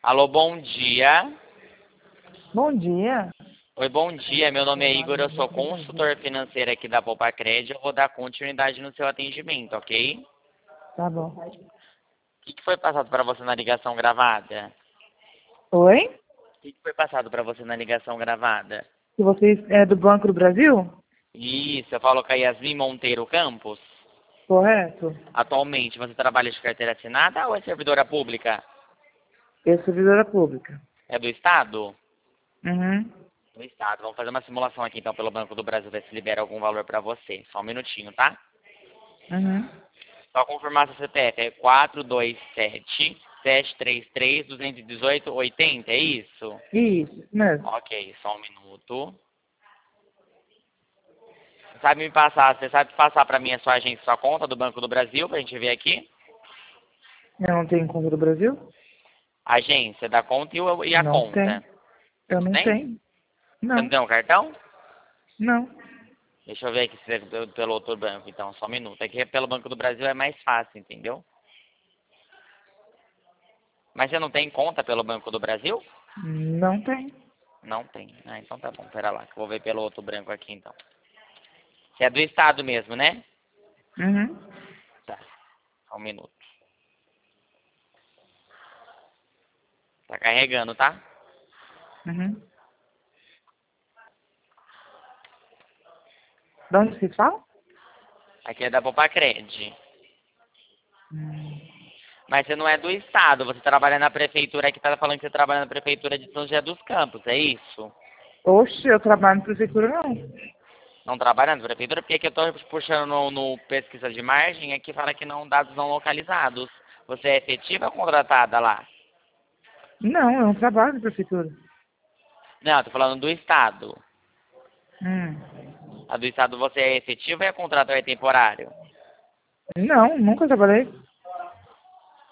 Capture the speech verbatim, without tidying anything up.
Alô, bom dia. Bom dia. Oi, bom dia. Meu nome é Igor, eu sou consultor financeiro aqui da Poupa Crédito. Eu vou dar continuidade no seu atendimento, ok? Tá bom. O que que foi passado para você na ligação gravada? Oi? O que que foi passado para você na ligação gravada? Se vocês é do Banco do Brasil? Isso, eu falo com a Yasmin Monteiro Campos. Correto? Atualmente, você trabalha de carteira assinada ou é servidora pública? Eu sou servidora pública. É do Estado? Uhum. Do Estado. Vamos fazer uma simulação aqui, então, pelo Banco do Brasil, ver se libera algum valor para você. Só um minutinho, tá? Uhum. Só confirmar seu C P F. É quatro dois sete, sete três três, dois um oito, oitenta, é isso? Isso, isso mesmo. Ok, só um minuto. Você sabe me passar, você sabe passar para mim a sua agência, sua conta do Banco do Brasil, pra gente ver aqui? Eu não tenho conta do Brasil? Agência da conta e, o- e a Não conta. tem. Você Eu não não tem? tenho. Você não Não. tem um cartão? Não. Deixa eu ver aqui se é pelo pelo outro banco, então, só um minuto. Aqui pelo Banco do Brasil é mais fácil, entendeu? Mas você não tem conta pelo Banco do Brasil? Não tem. Não tem. Ah, então tá bom, pera lá, que eu vou ver pelo outro branco aqui, então. Você é do Estado mesmo, né? Uhum. Tá, só um minuto. Tá carregando, tá? Uhum. De onde vocês falam? Aqui é da Popacred. Hum. Mas você não é do Estado, você trabalha na prefeitura, aqui tá falando que você trabalha na prefeitura de São José dos Campos, é isso? Oxe, eu trabalho na prefeitura não. Não trabalha na prefeitura? Porque aqui eu tô puxando no, no pesquisa de margem, aqui fala que não, dados não localizados. Você é efetiva ou contratada lá? Não, eu não trabalho na prefeitura. Não, tô falando do Estado. Hum. A do Estado você é efetiva ou é contrato ou é temporário? Não, nunca trabalhei.